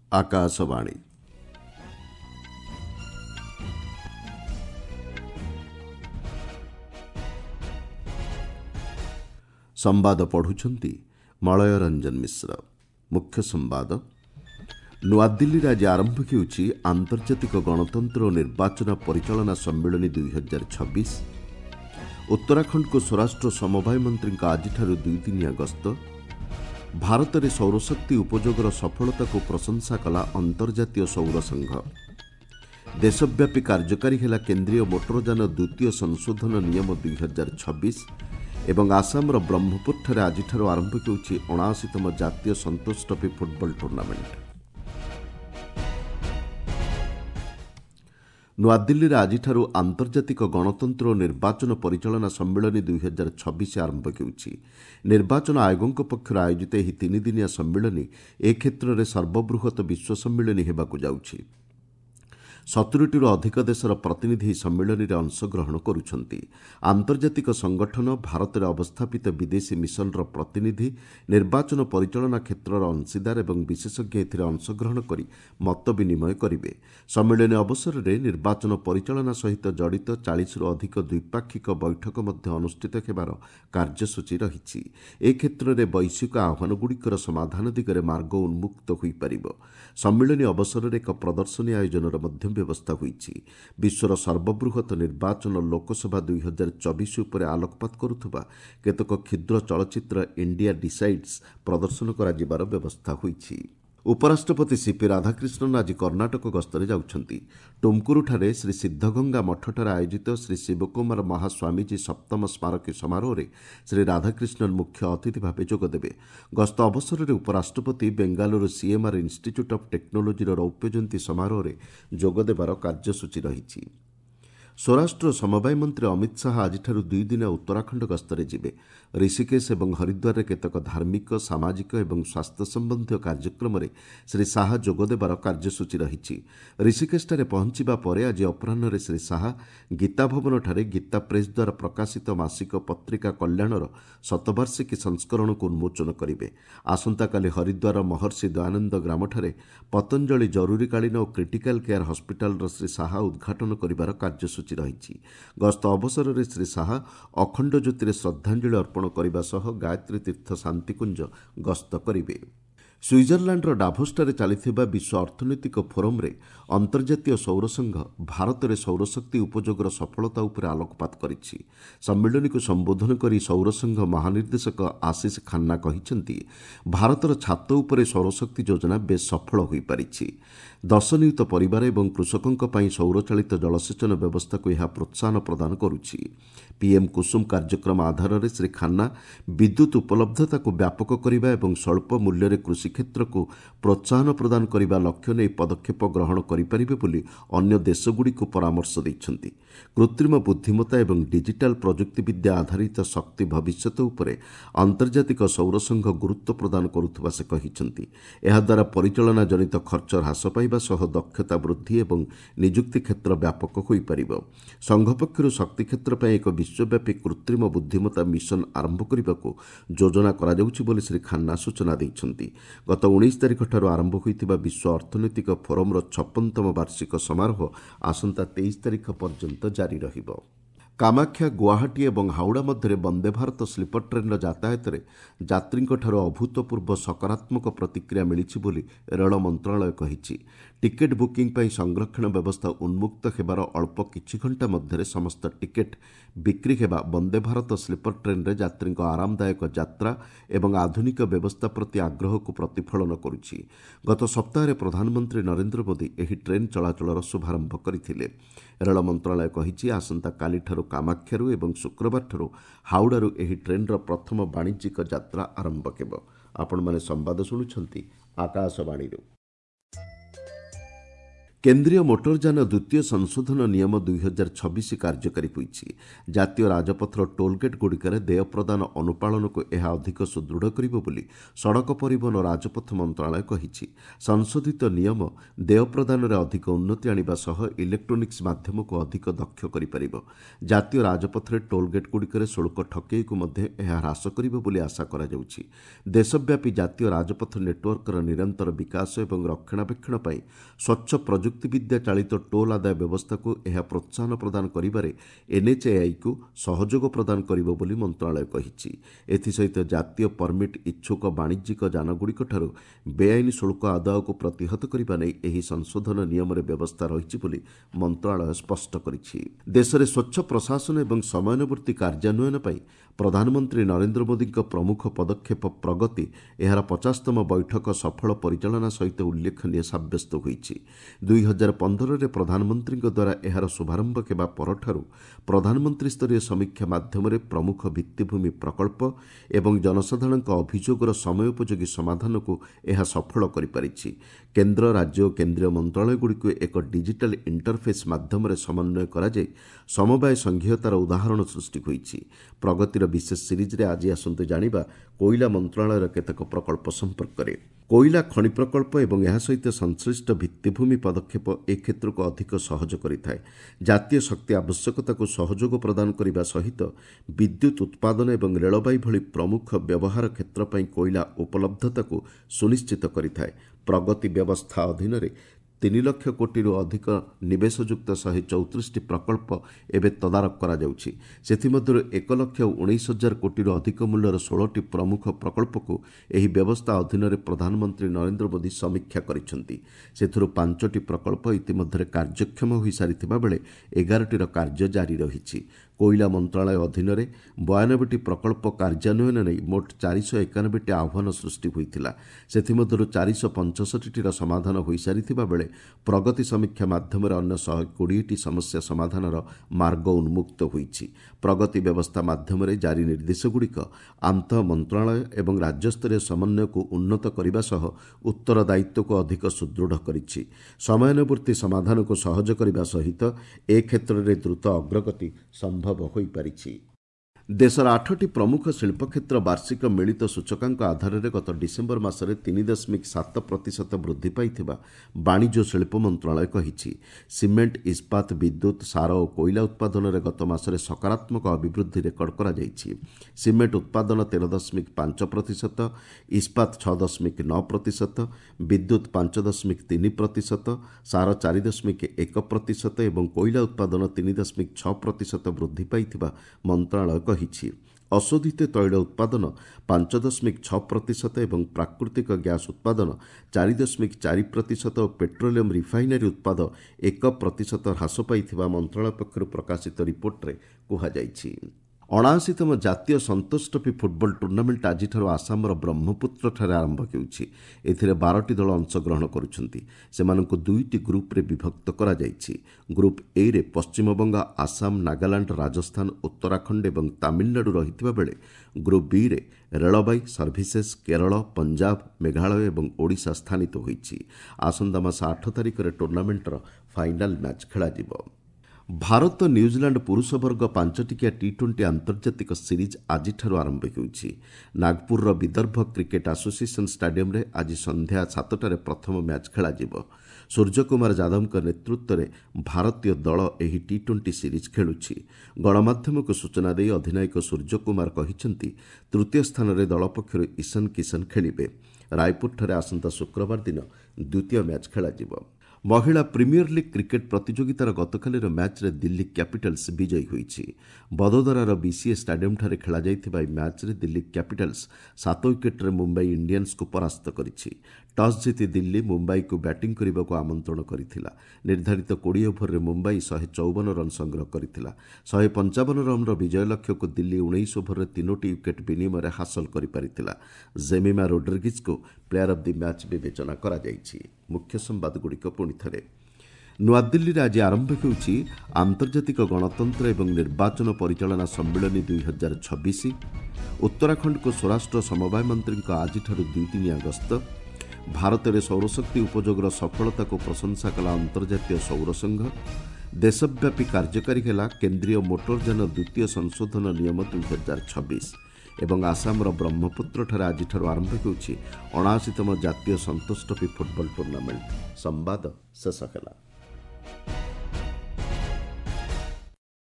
ଆକାଶବାଣୀ। ସମ୍ବାଦ ପଢ଼ୁଛନ୍ତି ମଳୟ ରଞ୍ଜନ ମିଶ୍ର। ମୁଖ୍ୟ ସମ୍ବାଦ। ନୂଆଦିଲ୍ଲୀରେ ଆଜି ଆରମ୍ଭ ହେଉଛି ଆନ୍ତର୍ଜାତିକ ଗଣତନ୍ତ୍ର ଓ ନିର୍ବାଚନ ପରିଚାଳନା ସମ୍ମିଳନୀ 2026। ଉତ୍ତରାଖଣ୍ଡକୁ ସ୍ୱରାଷ୍ଟ୍ର ସମବାୟ ମନ୍ତ୍ରୀଙ୍କ ଆଜିଠାରୁ 2 ଦିନିଆ ଗସ୍ତ। ଭାରତରେ ସୌରଶକ୍ତି ଉପଯୋଗର ସଫଳତାକୁ ପ୍ରଶଂସା କଲା ଅନ୍ତର୍ଜାତୀୟ ସୌର ସଂଘ। ଦେଶବ୍ୟାପୀ କାର୍ଯ୍ୟକାରୀ ହେଲା କେନ୍ଦ୍ରୀୟ ମୋଟରଯାନ ଦ୍ୱିତୀୟ ସଂଶୋଧନ ନିୟମ 2026 ଏବଂ ଆସାମର ବ୍ରହ୍ମପୁରଠାରେ ଆଜିଠାରୁ ଆରମ୍ଭ ହେଉଛି 79ତମ ଜାତୀୟ ସନ୍ତୋଷ ଟ୍ରଫି ଫୁଟବଲ ଟୁର୍ଣ୍ଣାମେଣ୍ଟ। ନୂଆଦିଲ୍ଲୀରେ ଆଜିଠାରୁ ଆନ୍ତର୍ଜାତିକ ଗଣତନ୍ତ୍ର ଓ ନିର୍ବାଚନ ପରିଚାଳନା ସମ୍ମିଳନୀ 2026 ଆରମ୍ଭ ହେଉଛି। ନିର୍ବାଚନ ଆୟୋଗଙ୍କ ପକ୍ଷରୁ ଆୟୋଜିତ ଏହି 3 ଦିନିଆ ସମ୍ମିଳନୀ ଏ କ୍ଷେତ୍ରରେ ସର୍ବବୃହତ ବିଶ୍ୱ ସମ୍ମିଳନୀ ହେବାକୁ ଯାଉଛି। 70ଟିରୁ ଅଧିକ ଦେଶର ପ୍ରତିନିଧି ଏହି ସମ୍ମିଳନୀରେ ଅଂଶଗ୍ରହଣ କରୁଛନ୍ତି। ଆନ୍ତର୍ଜାତିକ ସଂଗଠନ, ଭାରତରେ ଅବସ୍ଥାପିତ ବିଦେଶୀ ମିଶନର ପ୍ରତିନିଧି, ନିର୍ବାଚନ ପରିଚାଳନା କ୍ଷେତ୍ରର ଅଂଶୀଦାର ଏବଂ ବିଶେଷଜ୍ଞ ଏଥିରେ ଅଂଶଗ୍ରହଣ କରି ମତ ବିନିମୟ କରିବେ। ସମ୍ମିଳନୀ ଅବସରରେ ନିର୍ବାଚନ ପରିଚାଳନା ସହିତ ଜଡ଼ିତ 40ରୁ ଅଧିକ ଦ୍ୱିପାକ୍ଷିକ ବୈଠକ ମଧ୍ୟ ଅନୁଷ୍ଠିତ ହେବାର କାର୍ଯ୍ୟସୂଚୀ ରହିଛି। ଏ କ୍ଷେତ୍ରରେ ବୈଶ୍ୱିକ ଆହ୍ୱାନଗୁଡ଼ିକର ସମାଧାନ ଦିଗରେ ମାର୍ଗ ଉନ୍ମୁକ୍ତ ହୋଇପାରିବ। ସମ୍ମିଳନୀ ଅବସରରେ ଏକ ପ୍ରଦର୍ଶନୀ ଆୟୋଜନର ମଧ୍ୟ ବ୍ୟବସ୍ଥା ହୋଇଛି। ବିଶ୍ୱର ସର୍ବବୃହତ ନିର୍ବାଚନ ଲୋକସଭା 2024 ଉପରେ ଆଲୋକପାତ କରୁଥିବା କେତେକ କ୍ଷୁଦ୍ର ଚଳଚ୍ଚିତ୍ର ଇଣ୍ଡିଆ ଡିସାଇଡ୍ସ ପ୍ରଦର୍ଶନ କରାଯିବାର ବ୍ୟବସ୍ଥା ହୋଇଛି। ଉପରାଷ୍ଟ୍ରପତି ସିପି ରାଧାକ୍ରିଷ୍ଣନ୍ ଆଜି କର୍ଣ୍ଣାଟକ ଗସ୍ତରେ ଯାଉଛନ୍ତି। ଟୁମକୁରୁଠାରେ ଶ୍ରୀ ସିଦ୍ଧଗଙ୍ଗା ମଠଠାରେ ଆୟୋଜିତ ଶ୍ରୀ ଶିବକୁମାର ମହାସ୍ୱାମୀଜୀ ସପ୍ତମ ସ୍ମାରକୀ ସମାରୋହରେ ଶ୍ରୀ ରାଧାକ୍ରିଷ୍ଣନ୍ ମୁଖ୍ୟ ଅତିଥି ଭାବେ ଯୋଗଦେବେ। ଗସ୍ତ ଅବସରରେ ଉପରାଷ୍ଟ୍ରପତି ବେଙ୍ଗାଲୁରୁ ସିଏମ୍ଆର୍ ଇନ୍ଷ୍ଟିଚ୍ୟୁଟ୍ ଅଫ୍ ଟେକ୍ନୋଲୋଜିର ରୌପ୍ୟ ଜୟନ୍ତୀ ସମାରୋହରେ ଯୋଗଦେବାର କାର୍ଯ୍ୟସୂଚୀ ରହିଛି। ସ୍ୱରାଷ୍ଟ୍ର ସମବାୟ ମନ୍ତ୍ରୀ ଅମିତ ଶାହା ଆଜିଠାରୁ 2 ଦିନ ଉତ୍ତରାଖଣ୍ଡ ଗସ୍ତରେ ଯିବେ। ଋଷିକେଶ ଏବଂ ହରିଦ୍ୱାରରେ କେତେକ ଧାର୍ମିକ, ସାମାଜିକ ଏବଂ ସ୍ୱାସ୍ଥ୍ୟ ସମ୍ବନ୍ଧୀୟ କାର୍ଯ୍ୟକ୍ରମରେ ଶ୍ରୀ ଶାହା ଯୋଗଦେବାର କାର୍ଯ୍ୟସୂଚୀ ରହିଛି। ଋଷିକେଶଠାରେ ପହଞ୍ଚିବା ପରେ ଆଜି ଅପରାହ୍ନରେ ଶ୍ରୀ ଶାହା ଗୀତା ଭବନଠାରେ ଗୀତା ପ୍ରେସ୍ ଦ୍ୱାରା ପ୍ରକାଶିତ ମାସିକ ପତ୍ରିକା କଲ୍ୟାଣର ଶତବାର୍ଷିକୀ ସଂସ୍କରଣକୁ ଉନ୍ମୋଚନ କରିବେ। ଆସନ୍ତାକାଲି ହରିଦ୍ୱାର ମହର୍ଷି ଦୟାନନ୍ଦ ଗ୍ରାମଠାରେ ପତଞ୍ଜଳି ଜରୁରୀକାଳୀନ ଓ କ୍ରିଟିକାଲ କେୟାର ହସ୍ପିଟାଲର ଶ୍ରୀ ଶାହା ଉଦ୍ଘାଟନ କରିବାର କାର୍ଯ୍ୟସୂଚୀ ରହିଛି। ଗସ୍ତ ଅବସରରେ ଶ୍ରୀ ଶାହା ଅଖଣ୍ଡ ଜ୍ୟୋତିରେ ଶ୍ରଦ୍ଧାଞ୍ଜଳି ଅର୍ପଣ କରିବା ସହ ଗାୟତ୍ରୀ ତୀର୍ଥ ଶାନ୍ତିକୁଞ୍ଜ ଗସ୍ତ କରିବେ। ସୁଇଜରଲ୍ୟାଣ୍ଡର ଡାଭୋସଠାରେ ଚାଲିଥିବା ବିଶ୍ୱ ଅର୍ଥନୈତିକ ଫୋରମରେ ଅନ୍ତର୍ଜାତୀୟ ସୌରସଂଘ ଭାରତରେ ସୌରଶକ୍ତି ଉପଯୋଗର ସଫଳତା ଉପରେ ଆଲୋକପାତ କରିଛି। ସମ୍ମିଳନୀକୁ ସମ୍ବୋଧନ କରି ସୌରସଂଘ ମହାନିର୍ଦ୍ଦେଶକ ଆଶିଷ ଖାନ୍ନା କହିଛନ୍ତି, ଭାରତର ଛାତ ଉପରେ ସୌରଶକ୍ତି ଯୋଜନା ବେଶ୍ ସଫଳ ହୋଇପାରିଛି। 10 ନିୟୁତ ପରିବାର ଏବଂ କୃଷକଙ୍କ ପାଇଁ ସୌରଚାଳିତ ଜଳସେଚନ ବ୍ୟବସ୍ଥାକୁ ଏହା ପ୍ରୋତ୍ସାହନ ପ୍ରଦାନ କରୁଛି। ପିଏମ୍ କୁସୁମ କାର୍ଯ୍ୟକ୍ରମ ଆଧାରରେ ଶ୍ରୀ ଖାନ୍ନା ବିଦ୍ୟୁତ୍ ଉପଲବ୍ଧତାକୁ ବ୍ୟାପକ କରିବା ଏବଂ ସ୍ୱଳ୍ପ ମୂଲ୍ୟରେ କୃଷିକ୍ଷେତ୍ରକୁ ପ୍ରୋତ୍ସାହନ ପ୍ରଦାନ କରିବା ଲକ୍ଷ୍ୟ ନେଇ ପଦକ୍ଷେପ ଗ୍ରହଣ କରିପାରିବେ ବୋଲି ଅନ୍ୟ ଦେଶଗୁଡ଼ିକୁ ପରାମର୍ଶ ଦେଇଛନ୍ତି। କୃତ୍ରିମ ବୁଦ୍ଧିମତ୍ତା ଏବଂ ଡିଜିଟାଲ ପ୍ରଯୁକ୍ତିବିଦ୍ୟା ଆଧାରିତ ଶକ୍ତି ଭବିଷ୍ୟତ ଉପରେ ଆନ୍ତର୍ଜାତିକ ସୌରସଂଘ ଗୁରୁତ୍ୱ ପ୍ରଦାନ କରୁଥିବା ସେ କହିଛନ୍ତି। ଏହାଦ୍ୱାରା ପରିଚାଳନା ଜନିତ ଖର୍ଚ୍ଚ ହ୍ରାସ ପାଇବା ସହ ଦକ୍ଷତା ବୃଦ୍ଧି ଏବଂ ନିଯୁକ୍ତି କ୍ଷେତ୍ର ବ୍ୟାପକ ହୋଇପାରିବ। ସଂଘ ପକ୍ଷରୁ ଶକ୍ତି କ୍ଷେତ୍ର ପାଇଁ ଏକ ବିଶ୍ୱବ୍ୟାପୀ କୃତ୍ରିମ ବୁଦ୍ଧିମତ୍ତା ମିଶନ ଆରମ୍ଭ କରିବାକୁ ଯୋଜନା କରାଯାଉଛି ବୋଲି ଶ୍ରୀ ଖାନ୍ନା ସୂଚନା ଦେଇଛନ୍ତି। ଗତ 19 ତାରିଖଠାରୁ ଆରମ୍ଭ ହୋଇଥିବା ବିଶ୍ୱ ଅର୍ଥନୈତିକ ଫୋରମର 56ତମ ବାର୍ଷିକ ସମାରୋହ ଆସନ୍ତା 23 ତାରିଖ ପର୍ଯ୍ୟନ୍ତ ଜାରି ରହିବ। କାମାକ୍ଷା, ଗୁଆହାଟୀ ଏବଂ ହାଉଡ଼ା ମଧ୍ୟରେ ବନ୍ଦେ ଭାରତ ସ୍ଲିପର ଟ୍ରେନ୍ର ଯାତାୟାତରେ ଯାତ୍ରୀଙ୍କଠାରୁ ଅଭୂତପୂର୍ବ ସକାରାତ୍ମକ ପ୍ରତିକ୍ରିୟା ମିଳିଛି ବୋଲି ରେଳ ମନ୍ତ୍ରଣାଳୟ କହିଛି। ଟିକେଟ୍ ବୁକିଂ ପାଇଁ ସଂରକ୍ଷଣ ବ୍ୟବସ୍ଥା ଉନ୍ମୁକ୍ତ ହେବାର ଅଳ୍ପ କିଛି ଘଣ୍ଟା ମଧ୍ୟରେ ସମସ୍ତ ଟିକେଟ୍ ବିକ୍ରି ହେବା ବନ୍ଦେ ଭାରତ ସ୍ଲିପର ଟ୍ରେନ୍ରେ ଯାତ୍ରୀଙ୍କ ଆରାମଦାୟକ ଯାତ୍ରା ଏବଂ ଆଧୁନିକ ବ୍ୟବସ୍ଥା ପ୍ରତି ଆଗ୍ରହକୁ ପ୍ରତିଫଳନ କରୁଛି। ଗତ ସପ୍ତାହରେ ପ୍ରଧାନମନ୍ତ୍ରୀ ନରେନ୍ଦ୍ର ମୋଦି ଏହି ଟ୍ରେନ୍ ଚଳାଚଳର ଶୁଭାରମ୍ଭ କରିଥିଲେ। ରେଳ ମନ୍ତ୍ରଣାଳୟ କହିଛି, ଆସନ୍ତାକାଲିଠାରୁ କାମାକ୍ଷାରୁ ଏବଂ ଶୁକ୍ରବାରଠାରୁ ହାଉଡ଼ାରୁ ଏହି ଟ୍ରେନ୍ର ପ୍ରଥମ ବାଣିଜ୍ୟିକ ଯାତ୍ରା ଆରମ୍ଭ ହେବ। ଆପଣମାନେ ସମ୍ବାଦ ଶୁଣୁଛନ୍ତି ଆକାଶବାଣୀରୁ। କେନ୍ଦ୍ରୀୟ ମୋଟରଯାନ ଦ୍ୱିତୀୟ ସଂଶୋଧନ ନିୟମ 2026 କାର୍ଯ୍ୟକାରୀ ହୋଇଛି। ଜାତୀୟ ରାଜପଥର ଟୋଲ୍ଗେଟ୍ଗୁଡ଼ିକରେ ଦେୟ ପ୍ରଦାନ ଅନୁପାଳନକୁ ଏହା ଅଧିକ ସୁଦୃଢ଼ କରିବ ବୋଲି ସଡ଼କ ପରିବହନ ଓ ରାଜପଥ ମନ୍ତ୍ରଣାଳୟ କହିଛି। ସଂଶୋଧିତ ନିୟମ ଦେୟ ପ୍ରଦାନରେ ଅଧିକ ଉନ୍ନତି ଆଣିବା ସହ ଇଲେକ୍ଟ୍ରୋନିକ୍ସ ମାଧ୍ୟମକୁ ଅଧିକ ଦକ୍ଷ କରିପାରିବ। ଜାତୀୟ ରାଜପଥରେ ଟୋଲ୍ଗେଟ୍ଗୁଡ଼ିକରେ ଶୁଳ୍କ ଠକେଇକୁ ମଧ୍ୟ ଏହା ହ୍ରାସ କରିବ ବୋଲି ଆଶା କରାଯାଉଛି। ଦେଶବ୍ୟାପୀ ଜାତୀୟ ରାଜପଥ ନେଟୱାର୍କର ନିରନ୍ତର ବିକାଶ ଏବଂ ରକ୍ଷଣାବେକ୍ଷଣ ପାଇଁ ସ୍ୱଚ୍ଛ ପ୍ରଯୁକ୍ତିବିଦ୍ୟା ଚାଳିତ ଟୋଲ୍ ଆଦାୟ ବ୍ୟବସ୍ଥାକୁ ଏହା ପ୍ରୋତ୍ସାହନ ପ୍ରଦାନ କରିବାରେ ଏନ୍ଏଚ୍ଏଆଇକୁ ସହଯୋଗ ପ୍ରଦାନ କରିବ ବୋଲି ମନ୍ତ୍ରଣାଳୟ କହିଛି। ଏଥିସହିତ ଜାତୀୟ ପରମିଟ୍ ଇଚ୍ଛୁକ ବାଣିଜ୍ୟିକ ଯାନଗୁଡ଼ିକଠାରୁ ବେଆଇନ ଶୁଳ୍କ ଆଦାୟକୁ ପ୍ରତିହତ କରିବା ନେଇ ଏହି ସଂଶୋଧନ ନିୟମରେ ବ୍ୟବସ୍ଥା ରହିଛି ବୋଲି ମନ୍ତ୍ରଣାଳୟ ସ୍ପଷ୍ଟ କରିଛି। ଦେଶରେ ସ୍ୱଚ୍ଛ ପ୍ରଶାସନ ଏବଂ ସମୟାନୁବର୍ତ୍ତୀ କାର୍ଯ୍ୟାନ୍ୱୟନ ପାଇଁ ପ୍ରଧାନମନ୍ତ୍ରୀ ନରେନ୍ଦ୍ର ମୋଦିଙ୍କ ପ୍ରମୁଖ ପଦକ୍ଷେପ ପ୍ରଗତି ଏହାର 50ତମ ବୈଠକ ସଫଳ ପରିଚାଳନା ସହିତ ଉଲ୍ଲେଖନୀୟ ସାବ୍ୟସ୍ତ ହୋଇଛି। 2015ରେ ପ୍ରଧାନମନ୍ତ୍ରୀଙ୍କ ଦ୍ୱାରା ଏହାର ଶୁଭାରମ୍ଭ ହେବା ପରଠାରୁ ପ୍ରଧାନମନ୍ତ୍ରୀ ସ୍ତରୀୟ ସମୀକ୍ଷା ମାଧ୍ୟମରେ ପ୍ରମୁଖ ଭିତ୍ତିଭୂମି ପ୍ରକଳ୍ପ ଏବଂ ଜନସାଧାରଣଙ୍କ ଅଭିଯୋଗର ସମୟୋପଯୋଗୀ ସମାଧାନକୁ ଏହା ସଫଳ କରିପାରିଛି। କେନ୍ଦ୍ର ରାଜ୍ୟ ଓ କେନ୍ଦ୍ରୀୟ ମନ୍ତ୍ରଣାଳୟଗୁଡ଼ିକୁ ଏକ ଡିଜିଟାଲ ଇଣ୍ଟରଫେସ୍ ମାଧ୍ୟମରେ ସମନ୍ୱୟ କରାଯାଇ ସମବାୟ ସଂଘୀୟତାର ଉଦାହରଣ ସୃଷ୍ଟି ହୋଇଛି। ପ୍ରଗତିର ବିଶେଷ ସିରିଜ୍ରେ ଆଜି ଆସନ୍ତୁ ଜାଣିବା କୋଇଲା ମନ୍ତ୍ରଣାଳୟର କେତେକ ପ୍ରକଳ୍ପ ସମ୍ପର୍କରେ। କୋଇଲା ଖଣି ପ୍ରକଳ୍ପ ଏବଂ ଏହା ସହିତ ସଂଶ୍ଳିଷ୍ଟ ଭିତ୍ତିଭୂମି ପଦକ୍ଷେପ ଏ କ୍ଷେତ୍ରକୁ ଅଧିକ ସହଜ କରିଥାଏ। ଜାତୀୟ ଶକ୍ତି ଆବଶ୍ୟକତାକୁ ସହଯୋଗ ପ୍ରଦାନ କରିବା ସହିତ ବିଦ୍ୟୁତ୍ ଉତ୍ପାଦନ ଏବଂ ରେଳବାଇ ଭଳି ପ୍ରମୁଖ ବ୍ୟବହାର କ୍ଷେତ୍ର ପାଇଁ କୋଇଲା ଉପଲବ୍ଧତାକୁ ସୁନିଶ୍ଚିତ କରିଥାଏ। ପ୍ରଗତି ବ୍ୟବସ୍ଥା ଅଧୀନରେ 3 ଲକ୍ଷ କୋଟିରୁ ଅଧିକ ନିବେଶଯୁକ୍ତ 134ଟି ପ୍ରକଳ୍ପ ଏବେ ତଦାରଖ କରାଯାଉଛି। ସେଥିମଧ୍ୟରୁ 1,19,000 କୋଟିରୁ ଅଧିକ ମୂଲ୍ୟର 16ଟି ପ୍ରମୁଖ ପ୍ରକଳ୍ପକୁ ଏହି ବ୍ୟବସ୍ଥା ଅଧୀନରେ ପ୍ରଧାନମନ୍ତ୍ରୀ ନରେନ୍ଦ୍ର ମୋଦି ସମୀକ୍ଷା କରିଛନ୍ତି। ସେଥିରୁ 5ଟି ପ୍ରକଳ୍ପ ଇତିମଧ୍ୟରେ କାର୍ଯ୍ୟକ୍ଷମ ହୋଇସାରିଥିବା ବେଳେ 11ଟିର କାର୍ଯ୍ୟ ଜାରି ରହିଛି। କୋଇଲା ମନ୍ତ୍ରଣାଳୟ ଅଧୀନରେ 92ଟି ପ୍ରକଳ୍ପ କାର୍ଯ୍ୟାନ୍ୱୟନ ନେଇ ମୋଟ 491ଟି ଆହ୍ୱାନ ସୃଷ୍ଟି ହୋଇଥିଲା। ସେଥିମଧ୍ୟରୁ 465ଟିର ସମାଧାନ ହୋଇସାରିଥିବା ବେଳେ ପ୍ରଗତି ସମୀକ୍ଷା ମାଧ୍ୟମରେ ଅନ୍ୟ 120ଟି ସମସ୍ୟା ସମାଧାନର ମାର୍ଗ ଉନ୍ମୁକ୍ତ ହୋଇଛି। ପ୍ରଗତି ବ୍ୟବସ୍ଥା ମାଧ୍ୟମରେ ଜାରି ନିର୍ଦ୍ଦେଶଗୁଡ଼ିକ ଆନ୍ତଃ ମନ୍ତ୍ରଣାଳୟ ଏବଂ ରାଜ୍ୟସ୍ତରୀୟ ସମନ୍ୱୟକୁ ଉନ୍ନତ କରିବା ସହ ଉତ୍ତରଦାୟିତ୍ୱକୁ ଅଧିକ ସୁଦୃଢ଼ କରିଛି। ସମୟାନୁବର୍ତ୍ତୀ ସମାଧାନକୁ ସହଜ କରିବା ସହିତ ଏ କ୍ଷେତ୍ରରେ ଦ୍ରୁତ ଅଗ୍ରଗତି ସମ୍ଭବ ହୋଇପାରିଛି। ଦେଶର 8ଟି ପ୍ରମୁଖ ଶିଳ୍ପକ୍ଷେତ୍ର ବାର୍ଷିକ ମିଳିତ ସୂଚକାଙ୍କ ଆଧାରରେ ଗତ ଡିସେମ୍ବର ମାସରେ 3.7% ବୃଦ୍ଧି ପାଇଥିବା ବାଣିଜ୍ୟ ଓ ଶିଳ୍ପ ମନ୍ତ୍ରଣାଳୟ କହିଛି। ସିମେଣ୍ଟ, ଇସ୍ପାତ, ବିଦ୍ୟୁତ୍, ସାର ଓ କୋଇଲା ଉତ୍ପାଦନରେ ଗତ ମାସରେ ସକାରାତ୍ମକ ଅଭିବୃଦ୍ଧି ରେକର୍ଡ କରାଯାଇଛି। ସିମେଣ୍ଟ ଉତ୍ପାଦନ 13.5%, ଇସ୍ପାତ 6.9%, ବିଦ୍ୟୁତ୍ 5.3%, ସାର 4.1% ଏବଂ କୋଇଲା ଉତ୍ପାଦନ 3.6% ବୃଦ୍ଧି ପାଇଥିବା ମନ୍ତ୍ରଣାଳୟ କହିଛି। ଅଶୋଧିତ ତୈଳ ଉତ୍ପାଦନ 5.6% ଏବଂ ପ୍ରାକୃତିକ ଗ୍ୟାସ୍ ଉତ୍ପାଦନ 4.4% ଓ ପେଟ୍ରୋଲିୟମ ରିଫାଇନାରୀ ଉତ୍ପାଦ 1% ହ୍ରାସ ପାଇଥିବା ମନ୍ତ୍ରଣାଳୟ ପକ୍ଷରୁ ପ୍ରକାଶିତ ରିପୋର୍ଟରେ କୁହାଯାଇଛି। 79ତମ ଜାତୀୟ ସନ୍ତୋଷ ଟ୍ରଫି ଫୁଟବଲ ଟୁର୍ଣ୍ଣାମେଣ୍ଟ ଆଜିଠାରୁ ଆସାମର ବ୍ରହ୍ମପୁତ୍ରଠାରେ ଆରମ୍ଭ ହେଉଛି। ଏଥିରେ 12ଟି ଦଳ ଅଂଶଗ୍ରହଣ କରୁଛନ୍ତି। ସେମାନଙ୍କୁ 2ଟି ଗ୍ରୁପ୍ରେ ବିଭକ୍ତ କରାଯାଇଛି। ଗ୍ରୁପ୍ ଏରେ ପଶ୍ଚିମବଙ୍ଗ, ଆସାମ, ନାଗାଲାଣ୍ଡ, ରାଜସ୍ଥାନ, ଉତ୍ତରାଖଣ୍ଡ ଏବଂ ତାମିଲନାଡୁ ରହିଥିବା ବେଳେ ଗ୍ରୁପ୍ ବିରେ ରେଳବାଇ, ସର୍ଭିସେସ୍, କେରଳ, ପଞ୍ଜାବ, ମେଘାଳୟ ଏବଂ ଓଡ଼ିଶା ସ୍ଥାନିତ ହୋଇଛି। ଆସନ୍ତା ମାସ 8 ତାରିଖରେ ଟୁର୍ଣ୍ଣାମେଣ୍ଟର ଫାଇନାଲ୍ ମ୍ୟାଚ୍ ଖେଳାଯିବ। ଭାରତ ନ୍ୟୁଜିଲାଣ୍ଡ ପୁରୁଷ ବର୍ଗ 5ଟିକିଆ ଟି20 ଆନ୍ତର୍ଜାତିକ ସିରିଜ୍ ଆଜିଠାରୁ ଆରମ୍ଭ ହେଉଛି। ନାଗପୁରର ବିଦର୍ଭ କ୍ରିକେଟ୍ ଆସୋସିଏସନ୍ ଷ୍ଟାଡିୟମ୍ରେ ଆଜି ସନ୍ଧ୍ୟା 7ଟାରେ ପ୍ରଥମ ମ୍ୟାଚ୍ ଖେଳାଯିବ। ସୂର୍ଯ୍ୟକୁମାର ଯାଦବଙ୍କ ନେତୃତ୍ୱରେ ଭାରତୀୟ ଦଳ ଏହି ଟି20 ସିରିଜ୍ ଖେଳୁଛି। ଗଣମାଧ୍ୟମକୁ ସୂଚନା ଦେଇ ଅଧିନାୟକ ସୂର୍ଯ୍ୟକୁମାର କହିଛନ୍ତି, ତୃତୀୟ ସ୍ଥାନରେ ଦଳ ପକ୍ଷରୁ ଇଶାନ କିଶନ ଖେଳିବେ। ରାୟପୁରଠାରେ ଆସନ୍ତା ଶୁକ୍ରବାର ଦିନ ଦ୍ୱିତୀୟ ମ୍ୟାଚ୍ ଖେଳାଯିବ। ମହିଳା ପ୍ରିମିୟର ଲିଗ୍ କ୍ରିକେଟ୍ ପ୍ରତିଯୋଗିତାର ଗତକାଲିର ମ୍ୟାଚ୍ରେ ଦିଲ୍ଲୀ କ୍ୟାପିଟାଲ୍ସ ବିଜୟୀ ହୋଇଛି। ବଦୋଦରାର ବିସିଏ ଷ୍ଟାଡିୟମ୍ଠାରେ ଖେଳାଯାଇଥିବା ଏହି ମ୍ୟାଚ୍ରେ ଦିଲ୍ଲୀ କ୍ୟାପିଟାଲ୍ସ 7 ୱିକେଟ୍ରେ ମୁମ୍ବାଇ ଇଣ୍ଡିଆନ୍ସକୁ ପରାସ୍ତ କରିଛି। ଟସ୍ ଜିତି ଦିଲ୍ଲୀ ମୁମ୍ବାଇକୁ ବ୍ୟାଟିଂ କରିବାକୁ ଆମନ୍ତ୍ରଣ କରିଥିଲା। ନିର୍ଦ୍ଧାରିତ 20 ଓଭରରେ ମୁମ୍ବାଇ 154 ରନ୍ ସଂଗ୍ରହ କରିଥିଲା। 155 ରନ୍ର ବିଜୟ ଲକ୍ଷ୍ୟକୁ ଦିଲ୍ଲୀ 19 ଓଭରରେ 3ଟି ୱିକେଟ୍ ବିନିମୟରେ ହାସଲ କରିପାରିଥିଲା। ଜେମିମା ରୋଡ୍ରିଗିଜ୍ଙ୍କୁ ପ୍ଲେୟାର ଅଫ୍ ଦି ମ୍ୟାଚ୍ ବିବେଚନା କରାଯାଇଛି। ମୁଖ୍ୟ ସମ୍ବାଦଗୁଡ଼ିକ ପୁଣିଥରେ। ନୂଆଦିଲ୍ଲୀରେ ଆଜି ଆରମ୍ଭ ହେଉଛି ଆନ୍ତର୍ଜାତିକ ଗଣତନ୍ତ୍ର ଏବଂ ନିର୍ବାଚନ ପରିଚାଳନା ସମ୍ମିଳନୀ 2026। ଉତ୍ତରାଖଣ୍ଡକୁ ସ୍ୱରାଷ୍ଟ୍ର ସମବାୟ ମନ୍ତ୍ରୀଙ୍କ ଆଜିଠାରୁ 2 ଦିନିଆ ଗସ୍ତ। ଭାରତରେ ସୌରଶକ୍ତି ଉପଯୋଗର ସଫଳତାକୁ ପ୍ରଶଂସା କଲା ଅନ୍ତର୍ଜାତୀୟ ସୌର ସଂଘ। ଦେଶବ୍ୟାପୀ କାର୍ଯ୍ୟକାରୀ ହେଲା କେନ୍ଦ୍ରୀୟ ମୋଟରଯାନ ଦ୍ୱିତୀୟ ସଂଶୋଧନ ନିୟମ 2026 ଏବଂ ଆସାମର ବ୍ରହ୍ମପୁତ୍ରଠାରେ ଆଜିଠାରୁ ଆରମ୍ଭ ହେଉଛି 79ତମ ଜାତୀୟ ସନ୍ତୋଷ ଟ୍ରଫି ଫୁଟବଲ ଟୁର୍ଣ୍ଣାମେଣ୍ଟ। ସମ୍ବାଦ ଶେଷ ହେଲା।